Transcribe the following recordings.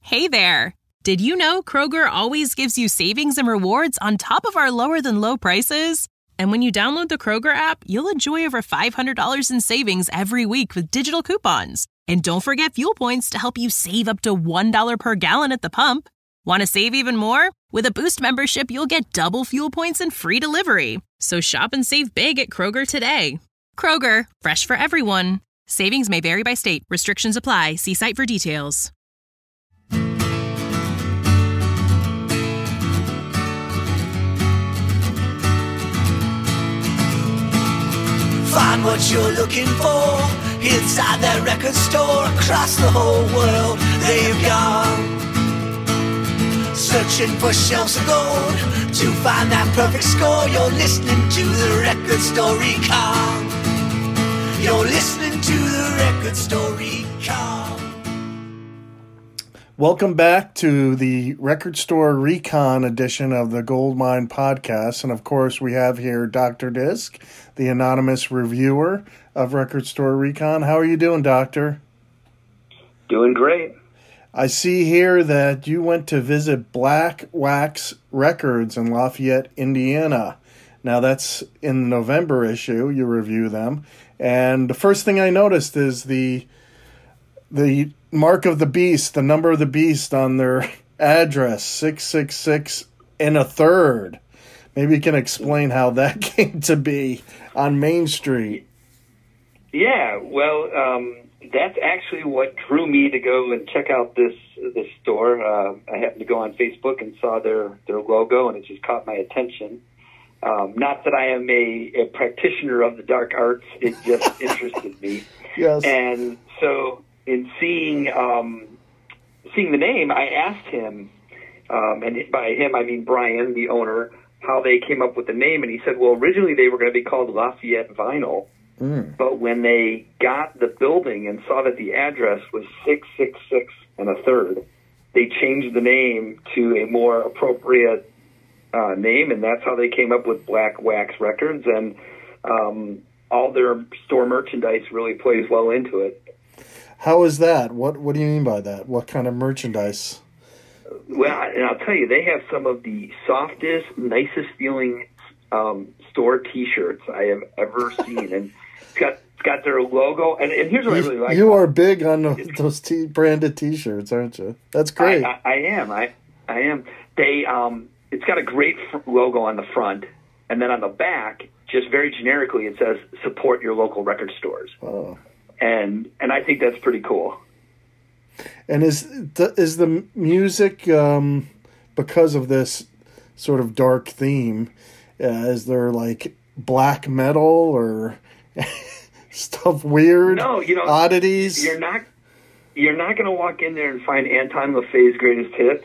Hey there! Did you know Kroger always gives you savings and rewards on top of our lower-than-low prices? And when you download the Kroger app, you'll enjoy over $500 in savings every week with digital coupons. And don't forget fuel points to help you save up to $1 per gallon at the pump. Want to save even more? With a Boost membership, you'll get double fuel points and free delivery. So shop and save big at Kroger today. Kroger, fresh for everyone. Savings may vary by state. Restrictions apply. See site for details. Find what you're looking for inside that record store. Across the whole world they've gone, searching for shelves of gold to find that perfect score. You're listening to the Record Store Recon. You're listening to the Record Store Recon. Welcome back to the Record Store Recon edition of the Goldmine Podcast. And of course, we have here Dr. Disc, the anonymous reviewer of Record Store Recon. How are you doing, Doctor? Doing great. I see here that you went to visit Black Wax Records in Lafayette, Indiana. Now, that's in the November issue. You review them. And the first thing I noticed is the mark of the beast, the number of the beast on their address, 666 1/3. Maybe you can explain how that came to be on Main Street. Yeah, well, that's actually what drew me to go and check out this store. I happened to go on Facebook and saw their logo, and it just caught my attention. Not that I am a practitioner of the dark arts, it just interested me. Yes. And so in seeing the name, I asked him, and by him I mean Brian, the owner, how they came up with the name, and he said, well, originally they were going to be called Lafayette Vinyl, but when they got the building and saw that the address was 666 1/3, they changed the name to a more appropriate name, and that's how they came up with Black Wax Records, and all their store merchandise really plays well into it. How is that? What do you mean by that? What kind of merchandise? Well, and I'll tell you, they have some of the softest, nicest feeling store T-shirts I have ever seen, and it's got their logo. And here's what I really like. You are big on those branded T-shirts, aren't you? That's great. I am. I am. They it's got a great logo on the front, and then on the back, just very generically, it says "Support your local record stores." Oh. And I think that's pretty cool. And is the music, because of this sort of dark theme, is there like black metal or stuff weird? No, oddities. You're not going to walk in there and find Anton LaFay's greatest hits,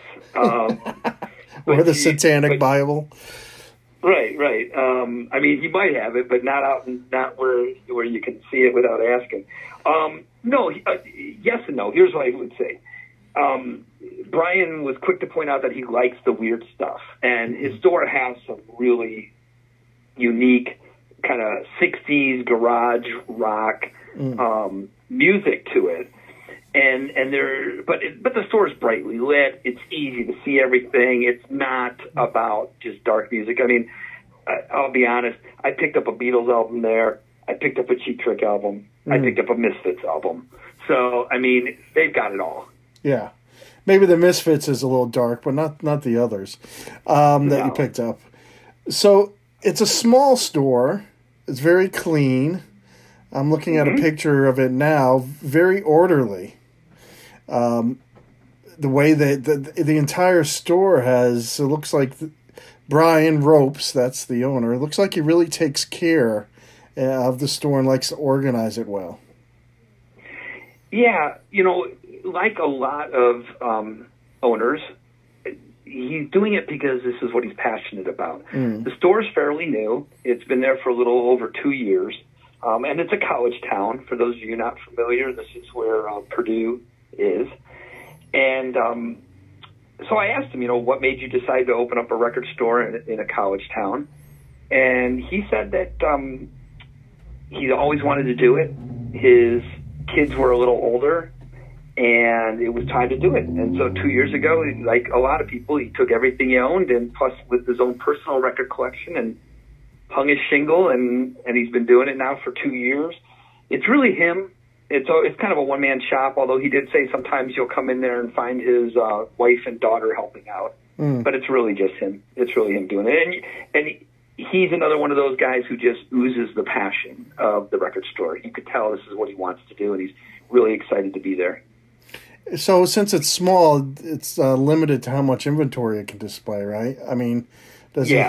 or the Satanic Bible. Right. I mean, you might have it, but not where you can see it without asking. No, yes and no. Here's what I would say. Brian was quick to point out that he likes the weird stuff, and his store has some really unique kind of 60s garage rock music to it. But the store is brightly lit. It's easy to see everything. It's not about just dark music. I mean, I'll be honest. I picked up a Beatles album there. I picked up a Cheap Trick album. I picked up a Misfits album. So, I mean, they've got it all. Yeah. Maybe the Misfits is a little dark, but not the others that you picked up. So, it's a small store. It's very clean. I'm looking at a picture of it now. Very orderly. The way the entire store has, it looks like Brian Ropes, that's the owner, it looks like he really takes care of the store and likes to organize it well. Yeah, like a lot of owners, he's doing it because this is what he's passionate about. The store is fairly new. It's been there for a little over 2 years. And it's a college town. For those of you not familiar, this is where Purdue is. And so I asked him, what made you decide to open up a record store in a college town? And he said that he's always wanted to do it. His kids were a little older, and it was time to do it. And so 2 years ago, like a lot of people, he took everything he owned and plus with his own personal record collection and hung his shingle, and he's been doing it now for 2 years. It's really him. It's kind of a one-man shop, although he did say sometimes you'll come in there and find his wife and daughter helping out. But it's really just him. It's really him doing it. And he's another one of those guys who just oozes the passion of the record store. You could tell this is what he wants to do, and he's really excited to be there. So since it's small, it's limited to how much inventory it can display, right? I mean, does he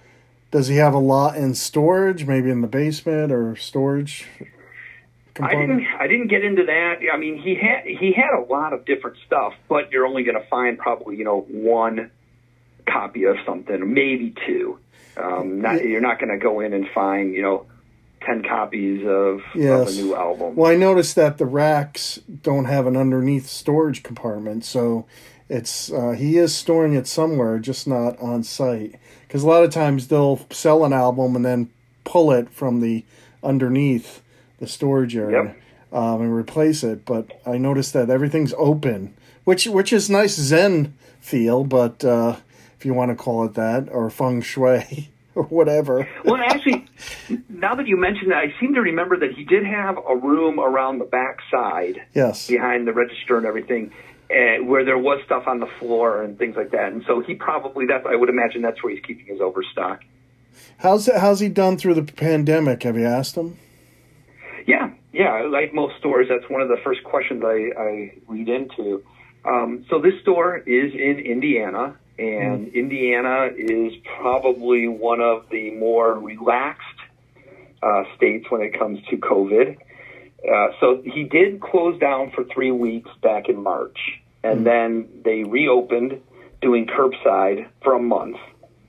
have a lot in storage, maybe in the basement or storage component? I didn't get into that. I mean, he had a lot of different stuff, but you're only going to find probably, one copy of something, or maybe two. You're not going to go in and find, 10 copies of a new album. Well, I noticed that the racks don't have an underneath storage compartment, so it's he is storing it somewhere, just not on site. Because a lot of times they'll sell an album and then pull it from the underneath the storage area and replace it. But I noticed that everything's open, which is nice Zen feel, but if you want to call it that, or feng shui. Or whatever. Well, actually, now that you mention that, I seem to remember that he did have a room around the back side, behind the register and everything, where there was stuff on the floor and things like that. And so he probably, I would imagine that's where he's keeping his overstock. How's he done through the pandemic? Have you asked him? Yeah. Like most stores, that's one of the first questions I lead into. So this store is in Indiana. And Indiana is probably one of the more relaxed states when it comes to COVID. So he did close down for 3 weeks back in March. And then they reopened doing curbside for a month.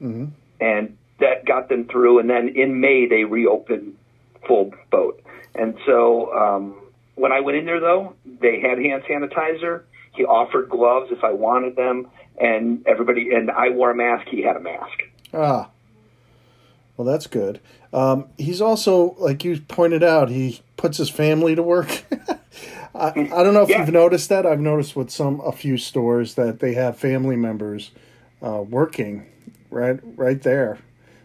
And that got them through. And then in May, they reopened full boat. And so when I went in there, though, they had hand sanitizer. He offered gloves if I wanted them. And I wore a mask. He had a mask. Well, that's good. He's also, like you pointed out, he puts his family to work. I don't know if you've noticed that. I've noticed with a few stores that they have family members working right there.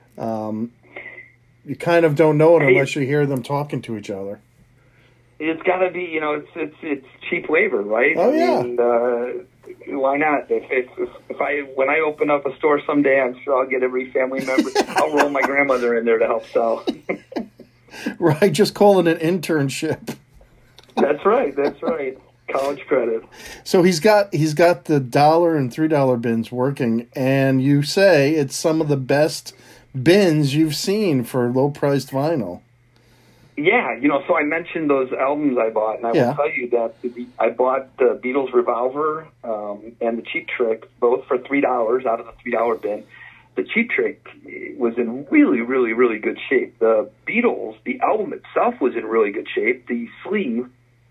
You kind of don't know it unless you hear them talking to each other. It's got to be, it's cheap labor, right? Oh, yeah. And, why not? When I open up a store someday, I'm sure I'll get every family member. I'll roll my grandmother in there to help sell. Right, just call it an internship. That's right. College credit. So he's got the $1 and $3 bins working, and you say it's some of the best bins you've seen for low-priced vinyl. Yeah, so I mentioned those albums I bought, and I will tell you that I bought the Beatles Revolver and the Cheap Trick, both for $3 out of the $3 bin. The Cheap Trick was in really, really, really good shape. The Beatles, the album itself was in really good shape. The sleeve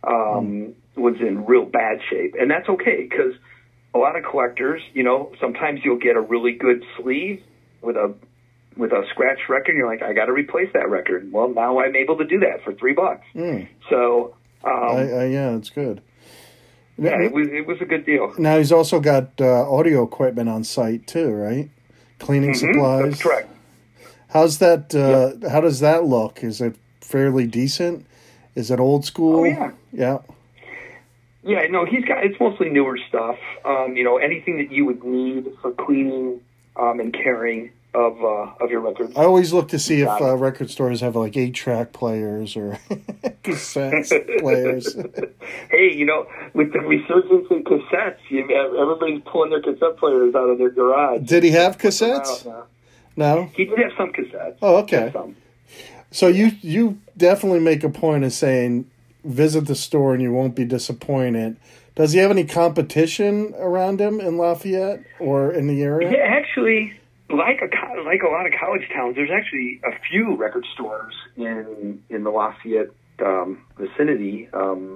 was in real bad shape, and that's okay, because a lot of collectors, sometimes you'll get a really good sleeve with a scratch record, and you're like, I got to replace that record. Well, now I'm able to do that for $3. So, it's good. Yeah, it was a good deal. Now he's also got audio equipment on site too, right? Cleaning supplies. That's correct. How's that? How does that look? Is it fairly decent? Is it old school? Oh yeah. Yeah. Yeah, no, it's mostly newer stuff. Anything that you would need for cleaning and carrying of your records. I always look to see if record stores have like 8-track players or cassette players. Hey, with the resurgence in cassettes, everybody's pulling their cassette players out of their garage. Did he have cassettes? No? He did have some cassettes. Oh, okay. So you definitely make a point of saying visit the store and you won't be disappointed. Does he have any competition around him in Lafayette or in the area? Yeah, actually, like a lot of college towns, there's actually a few record stores in the Lafayette vicinity. So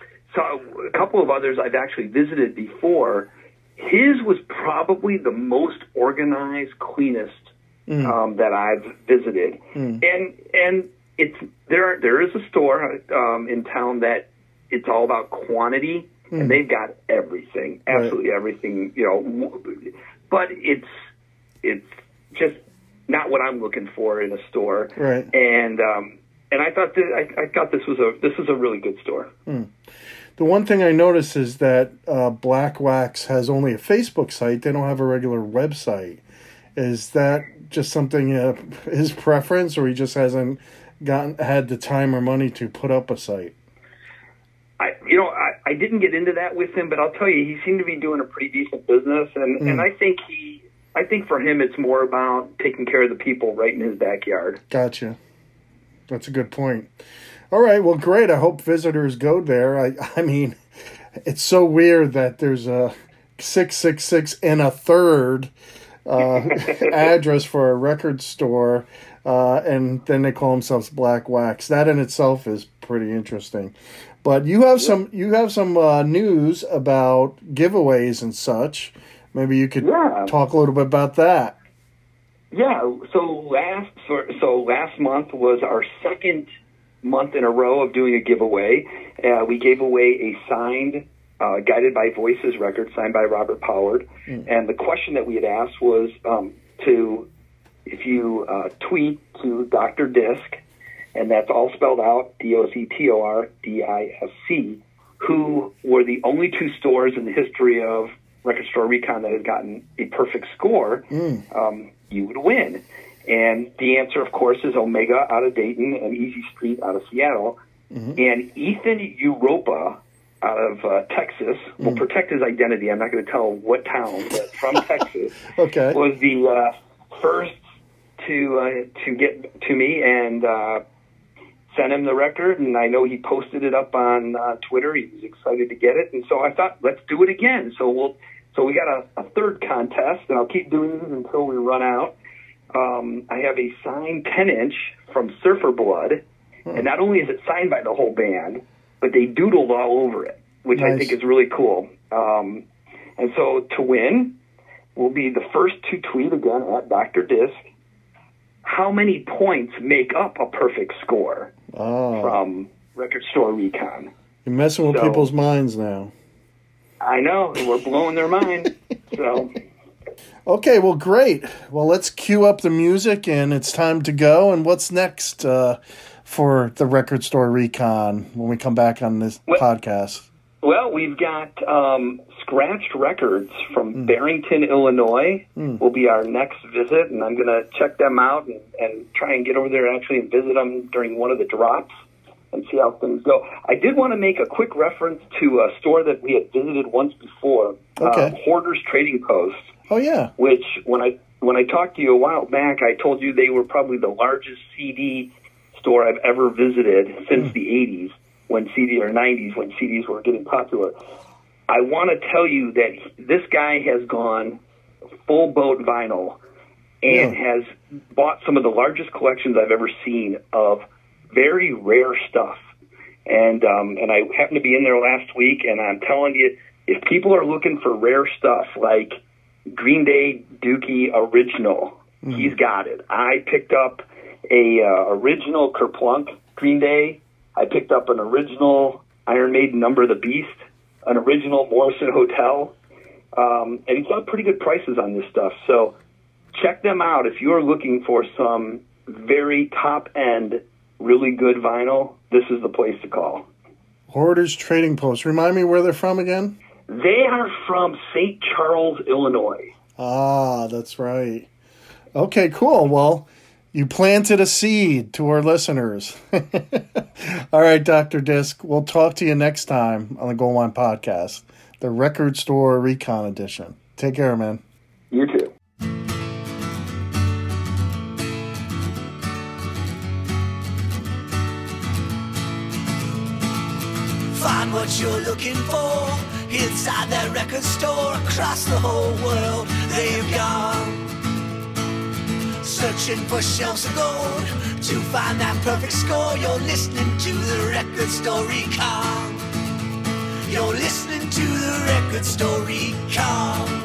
a couple of others I've actually visited before. His was probably the most organized, cleanest that I've visited. And there is a store in town that it's all about quantity. and they've got everything, absolutely everything, but it's just not what I'm looking for in a store. Right. And I thought this was a really good store. The one thing I noticed is that Black Wax has only a Facebook site. They don't have a regular website. Is that just something his preference, or he just hasn't had the time or money to put up a site? I didn't get into that with him, but I'll tell you, he seemed to be doing a pretty decent business, and I think for him it's more about taking care of the people right in his backyard. Gotcha. That's a good point. All right, well, great. I hope visitors go there. I mean, it's so weird that there's a 666 and a third address for a record store, and then they call themselves Black Wax. That in itself is pretty interesting. But you have some news about giveaways and such. Maybe you could talk a little bit about that. Yeah. So last month was our second month in a row of doing a giveaway. We gave away a signed Guided by Voices record signed by Robert Pollard. And the question that we had asked was if you tweet to Dr. Disc, and that's all spelled out, DOCTORDISC, who were the only two stores in the history of Record Store Recon that has gotten a perfect score, you would win. And the answer, of course, is Omega out of Dayton and Easy Street out of Seattle. And Ethan Europa out of Texas will protect his identity. I'm not going to tell what town, but from Texas, was the first to get to me and sent him the record. And I know he posted it up on Twitter. He was excited to get it, and so I thought, let's do it again. So we got a third contest, and I'll keep doing this until we run out. I have a signed 10-inch from Surfer Blood, and not only is it signed by the whole band, but they doodled all over it, which I think is really cool. And so to win, we'll be the first to tweet again at Dr. Disc how many points make up a perfect score from Record Store Recon. You're messing with people's minds now. I know, we're blowing their mind. So, okay, well, great. Well, let's cue up the music, and it's time to go. And what's next for the Record Store Recon when we come back on this podcast? Well, we've got Scratched Records from Barrington, Illinois will be our next visit, and I'm going to check them out and try and get over there actually and visit them during one of the drops and see how things go. I did want to make a quick reference to a store that we had visited once before, Hoarders Trading Post. Oh, yeah. Which, when I talked to you a while back, I told you they were probably the largest CD store I've ever visited since the 80s, or 90s, when CDs were getting popular. I want to tell you that this guy has gone full boat vinyl and has bought some of the largest collections I've ever seen of very rare stuff. And I happened to be in there last week, and I'm telling you, if people are looking for rare stuff like Green Day Dookie Original, he's got it. I picked up a original Kerplunk Green Day. I picked up an original Iron Maiden Number of the Beast, an original Morrison Hotel, and he's got pretty good prices on this stuff. So check them out if you're looking for some very top-end, really good vinyl. This is the place to call. Hoarders Trading Post. Remind me where they're from again? They are from St. Charles, Illinois. Ah, that's right. Okay, cool. Well, you planted a seed to our listeners. All right, Dr. Disc, we'll talk to you next time on the Gold Wine Podcast, the Record Store Recon Edition. Take care, man. You too. Find what you're looking for inside that record store. Across the whole world they've gone, searching for shelves of gold to find that perfect score. You're listening to the Record Store Recon. You're listening to the Record Store Recon.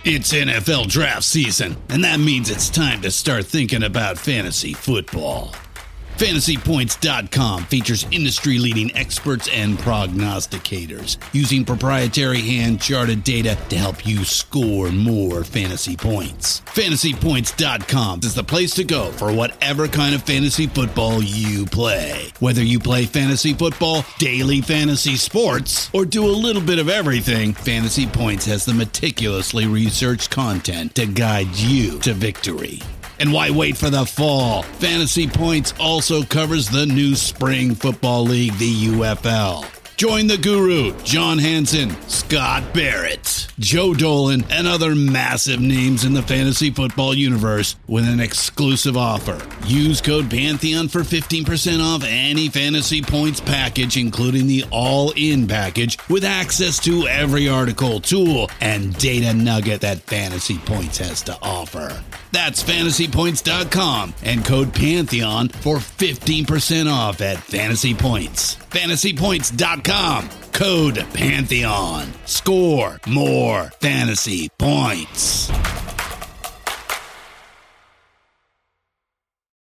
It's NFL draft season, and that means it's time to start thinking about fantasy football. FantasyPoints.com features industry-leading experts and prognosticators using proprietary hand-charted data to help you score more fantasy points. FantasyPoints.com is the place to go for whatever kind of fantasy football you play. Whether you play fantasy football, daily fantasy sports, or do a little bit of everything, Fantasy Points has the meticulously researched content to guide you to victory. And why wait for the fall? Fantasy Points also covers the new spring football league, the UFL. Join the guru, John Hansen, Scott Barrett, Joe Dolan, and other massive names in the fantasy football universe with an exclusive offer. Use code Pantheon for 15% off any Fantasy Points package, including the all-in package, with access to every article, tool, and data nugget that Fantasy Points has to offer. That's FantasyPoints.com and code Pantheon for 15% off at Fantasy Points. FantasyPoints.com, code Pantheon. Score more fantasy points.